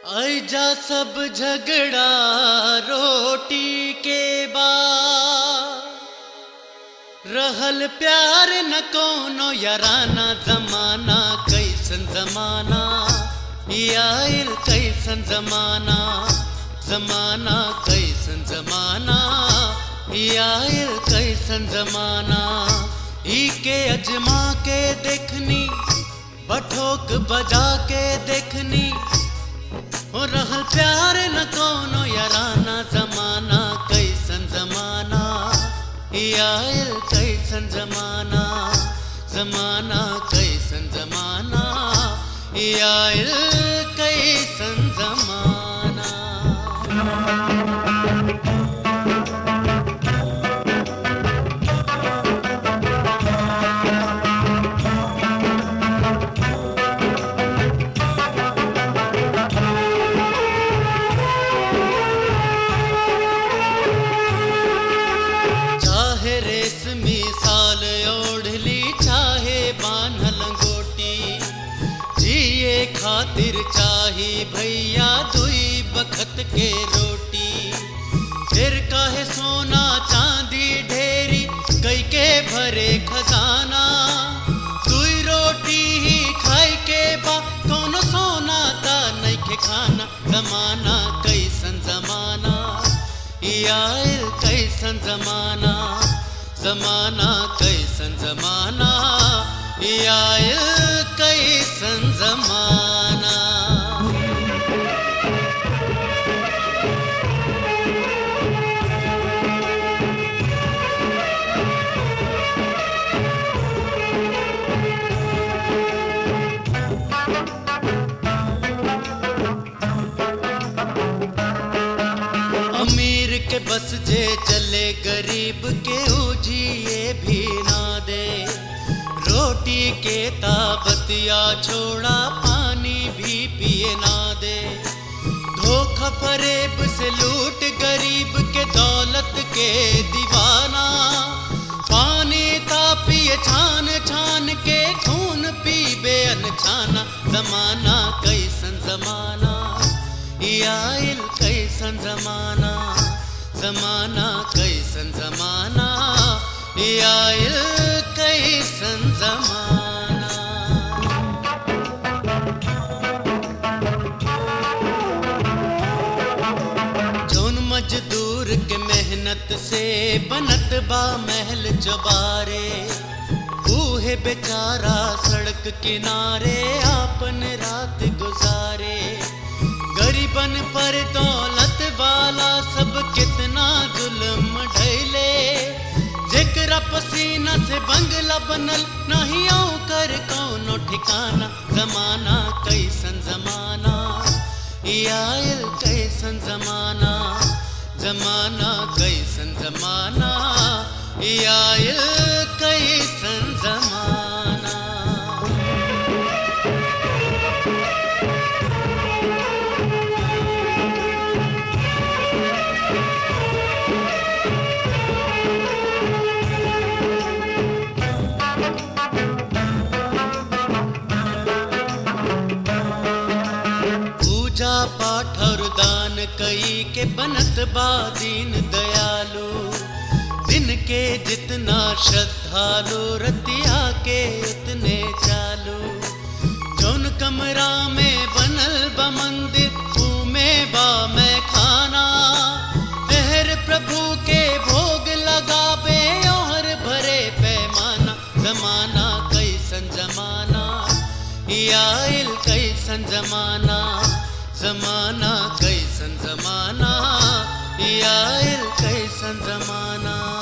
आइजा सब झगड़ा रोटी के बाद, रहल प्यार न कोनो याराना। जमाना कैसन जमाना ई आइल, कैसन जमाना, जमाना कैसन जमाना ई आइल, कैसन जमाना। ई के अजमा के देखनी, बठोक बजा के देखनी, हो रहल प्यार न कोनो याराना। जमाना कैसन जमाना ई आइल, कैसन जमाना, जमाना कैसन जमाना ई आइल, कैसन जमाना। रेशमी साल ओढ़ली, चाहे बान्हल गोटी, जिए खातिर चाही भैया दुई बखत के रोटी। फिर काहे सोना चांदी ढेरी, कई के भरे खजाना। दुई रोटी ही खाई के बा, कौनो सोना ता नइखे खाना। जमाना कैसन जमाना ई आइल, कैसन जमाना, जमाना कैसन जमाना ई आइल, कैसन जमाना। अमीर के बस जे चले, गरीब के उजिए भी ना दे। रोटी के ताबतिया छोड़ा, पानी भी पिए ना दे। धोखा फरेब से लूट गरीब के, दौलत के दीवाना। पानी तापिए छान छान के, खून पीबे अनछाना। जमाना कैसन जमाना ई आइल, कैसन जमाना, जमाना कैसन जमाना ई आइल, कैसन जमाना। जौन मजदूर के मेहनत से बनत बा महल चबारे, बूहे बेचारा सड़क किनारे आपन रात गुजारे। गरीबन पर दौलत वाला सब कितना जुल्म ढैले। जेकरा पसीना से बंगला बनल, नहीं कर कौनो ठिकाना। जमाना कैसन जमाना ई आइल, कैसन जमाना, जमाना कैसन जमाना ई आइल, कैसन जमाना। पूजा पाठ और दान कई के बनत बा दीन दयालु। दिन के जितना श्रद्धालु, रतिया के उतने चालू। जौन कमरा में बनल बा मंदिर, में बा मैं खाना। एहर प्रभु के भोग लगाबे, और भरे पैमाना। जमाना कैसन जमाना ई आइल, कैसन जमाना, जमाना कैसन जमाना ई आइल, कैसन जमाना।